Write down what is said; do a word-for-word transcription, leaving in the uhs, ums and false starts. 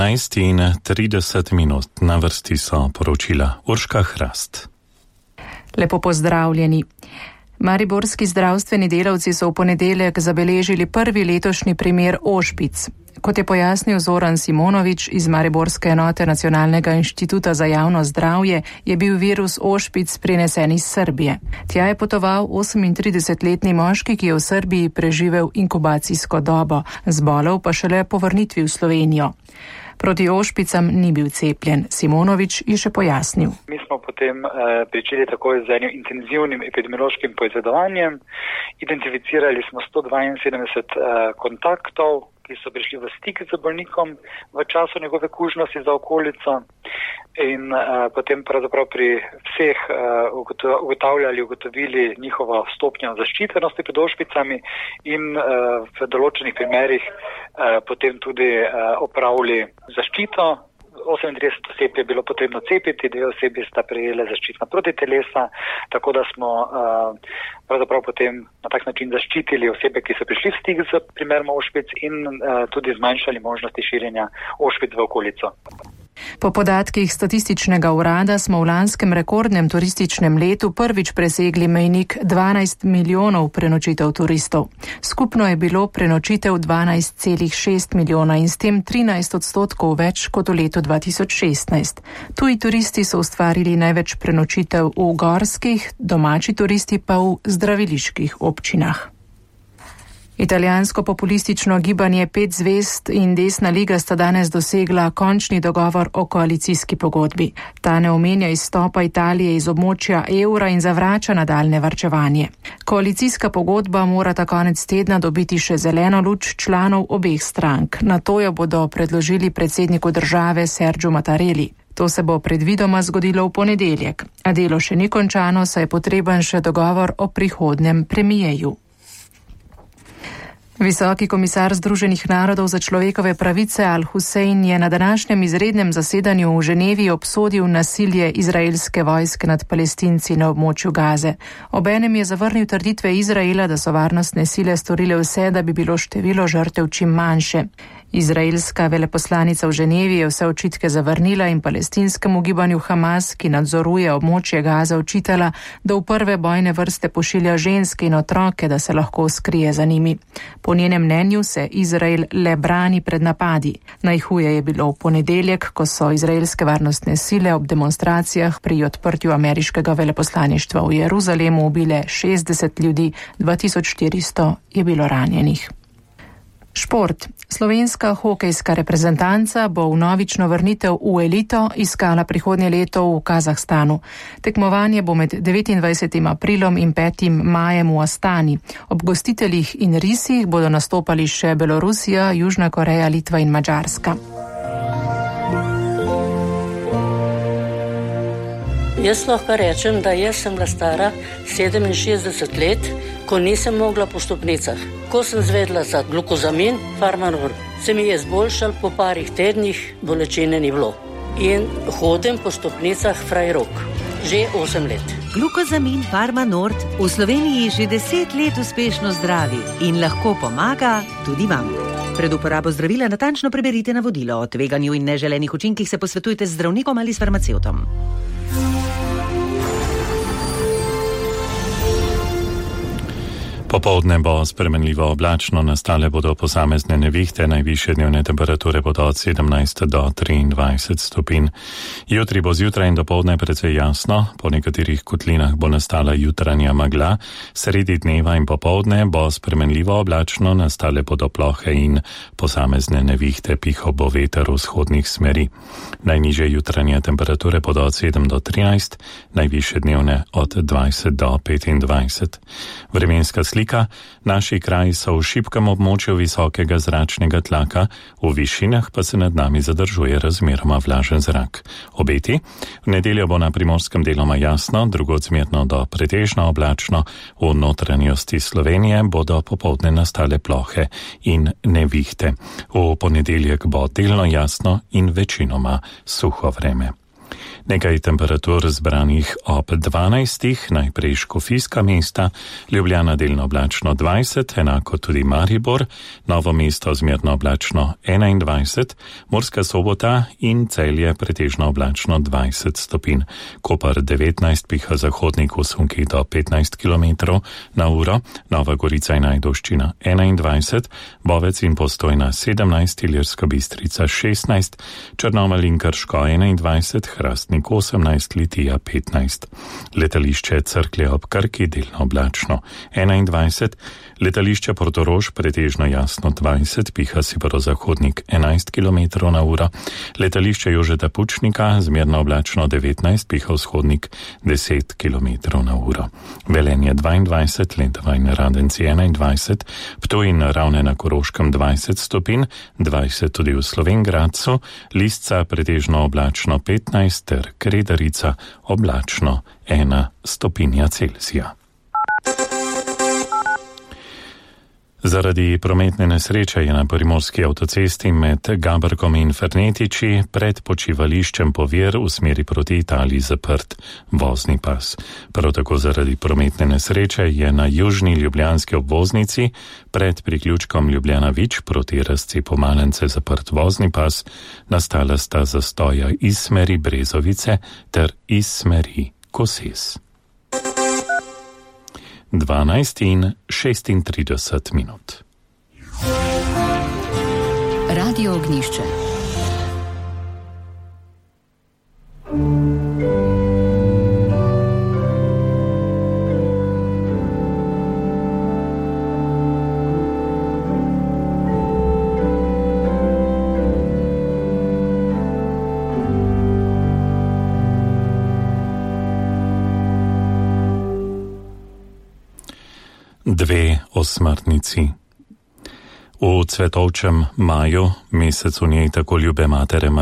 enajst in trideset minut, na vrsti so poročila Urška Hrast. Lepo pozdravljeni. Mariborski zdravstveni delavci so v ponedeljek zabeležili prvi letošnji primer ošpic. Kot je pojasnil Zoran Simonovič iz Mariborske enote Nacionalnega inštituta za javno zdravje, je bil virus ošpic prinesen iz Srbije. Tja je potoval osemintridesetletni moški, ki je v Srbiji preživel inkubacijsko dobo, zbolel pa šele po vrnitvi v Slovenijo. Proti ošpicam ni bil cepljen. Simonovič je še pojasnil. Mi smo potem eh, pričeli takoj z enim intenzivnim epidemiološkim poizvedovanjem. Identificirali smo sto dvainsedemdeset eh, kontaktov, ki so prišli v stik z bolnikom v času njegove kužnosti za okolico in uh, potem pravzaprav pri vseh uh, ugotavljali, ugotovili njihovo stopnjo zaščitenosti pred ošpicami in uh, v določenih primerih uh, potem tudi uh, opravili zaščito. osemintrideset oseb je bilo potrebno cepiti, dve osebi sta prejele zaščitna protitelesa, tako da smo uh, pravzaprav potem na tak način zaščitili osebe, ki so prišli v stik z primerom ošpic in uh, tudi zmanjšali možnosti širjenja ošpic v okolico. Po podatkih statističnega urada smo v lanskem rekordnem turističnem letu prvič presegli mejnik dvanajst milijonov prenočitev turistov. Skupno je bilo prenočitev dvanajst celih šest milijona in s tem trinajst odstotkov več kot v letu dva tisoč šestnajst. Tuji turisti so ustvarili največ prenočitev v gorskih, domači turisti pa v zdraviliških občinah. Italijansko populistično gibanje Pet zvezd in Desna liga sta danes dosegla končni dogovor o koalicijski pogodbi. Ta ne omenja izstopa Italije iz območja evra in zavrača nadaljne varčevanje. Koalicijska pogodba mora ta konec tedna dobiti še zeleno luč članov obeh strank. Nato jo bodo predložili predsedniku države Sergiu Mattarelli. To se bo predvidoma zgodilo v ponedeljek. A delo še ni končano, saj je potreben še dogovor o prihodnem premijeju. Visoki komisar Združenih narodov za človekove pravice Al-Hussein je na današnjem izrednem zasedanju v Ženevi obsodil nasilje izraelske vojske nad Palestinci na območju Gaze. Obenem je zavrnil trditve Izraela, da so varnostne sile storile vse, da bi bilo število žrtev čim manjše. Izraelska veleposlanica v Ženevi je vse očitke zavrnila in palestinskemu gibanju Hamas, ki nadzoruje območje Gaze, očitala, da v prve bojne vrste pošilja ženske in otroke, da se lahko skrije za njimi. Po njenem mnenju se Izrael le brani pred napadi. Najhuje je bilo v ponedeljek, ko so izraelske varnostne sile ob demonstracijah pri odprtju ameriškega veleposlaništva v Jeruzalemu ubile šestdeset ljudi, dva tisoč štiristo je bilo ranjenih. Šport. Slovenska hokejska reprezentanca bo vnovično vrnitev v elito iskala prihodnje leto v Kazahstanu. Tekmovanje bo med devetindvajsetim aprilom in petim majem v Astani. Ob gostiteljih in risih bodo nastopali še Belorusija, Južna Koreja, Litva in Madžarska. Jaz lahko rečem, da jaz sem bila stara sedeminšestdeset let, ko nisem mogla po stopnicah. Ko sem zvedla za glukozamin, Farmanor, se mi je zboljšal, po parih tednih bolečine ni bilo. In hodim po stopnicah Frajrok. Že osem let. Glukozamin Farmanord v Sloveniji že deset let uspešno zdravi in lahko pomaga tudi vam. Pred uporabo zdravila natančno preberite navodilo. O tveganju in neželenih učinkih se posvetujte z zdravnikom ali s farmacevtom. Popoldne bo spremenljivo oblačno, nastale bodo posamezne nevihte, najvišje dnevne temperature bodo od sedemnajst do triindvajset stopinj. Jutri bo zjutraj in dopoldne precej jasno, po nekaterih kotlinah bo nastala jutranja megla, sredi dneva in popoldne bo spremenljivo oblačno, nastale bodo plohe in posamezne nevihte, pihal bo veter vzhodnih smeri. Najnižje jutranje temperature bodo od sedem do trinajst, najvišje dnevne od dvajset do petindvajset. Vremenska slika. Naši kraji so v šibkem območju visokega zračnega tlaka, v višinah pa se nad nami zadržuje razmeroma vlažen zrak. Obeti? V nedeljo bo na primorskem deloma jasno, drugod zmerno do pretežno oblačno, v notranjosti Slovenije bodo popoldne nastale plohe in nevihte. V ponedeljek bo delno jasno in večinoma suho vreme. Nekaj temperatur zbranih ob dvanajstih, najprej Škofijska mesta, Ljubljana delno oblačno dvajset, enako tudi Maribor, Novo mesto zmerno oblačno enaindvajset, Murska Sobota in Celje pretežno oblačno dvajset stopinj. Koper devetnajst, piha zahodnik v sunkih do petnajst kilometrov na uro, Nova Gorica in Ajdovščina enaindvajset, Bovec in Postojna sedemnajst, Ilirska Bistrica šestnajst, Črnomelj in Krško enaindvajset, Hrastnik osemnajst, Litija petnajst. Letališče Cerklje ob Krki delno oblačno enaindvajset, letališče Portorož pretežno jasno dvajset, piha severozahodnik enajst kilometrov na uro, letališče Jožeta Pučnika zmerno oblačno devetnajst, piha vzhodnik deset kilometrov na uro. Velenje dvaindvajset, Lendava in Radenci enaindvajset, Ptuj in Ravne na Koroškem dvajset stopinj, dvajset tudi v Slovenj Gradcu, Lisca pretežno oblačno petnajst ter Kredarica oblačno ena stopinja Celzija. Zaradi prometne nesreče je na primorski avtocesti med Gaberkom in Fernetiči pred počivališčem Povir v smeri proti Italiji zaprt vozni pas. Prav tako zaradi prometne nesreče je na južni ljubljanski obvoznici pred priključkom Ljubljana-Vič proti razcepu Malence zaprt vozni pas, nastala sta zastoja iz smeri Brezovice ter iz smeri Koses. dvanajst in šestintrideset minut. Radio Ognjišče. Dve osmrtnici. V cvetovčem maju, mesecu njej tako ljube matere